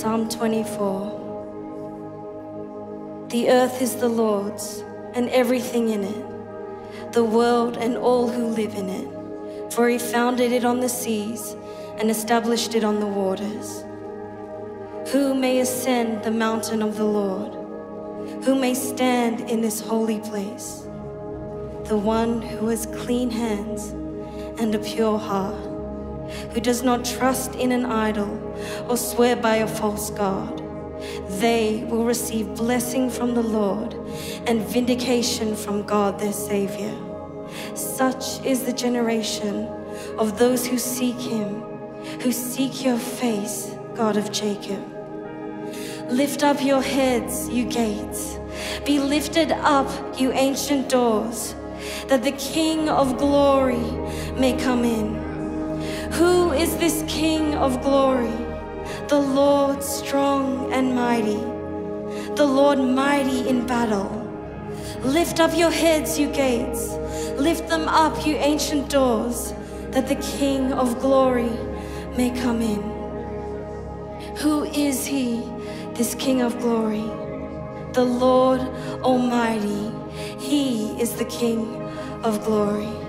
Psalm 24. The earth is the Lord's, and everything in it, the world and all who live in it. For he founded it on the seas and established it on the waters. Who may ascend the mountain of the Lord? Who may stand in this holy place? The one who has clean hands and a pure heart, who does not trust in an idol or swear by a false god. They will receive blessing from the Lord and vindication from God their Savior. Such is the generation of those who seek him, who seek your face, God of Jacob. Lift up your heads, you gates. Be lifted up, you ancient doors, that the King of glory may come in. Who is this King of glory? The Lord strong and mighty, the Lord mighty in battle. Lift up your heads, you gates. Lift them up, you ancient doors, that the King of glory may come in. Who is he, this King of glory? The Lord Almighty. He is the King of glory.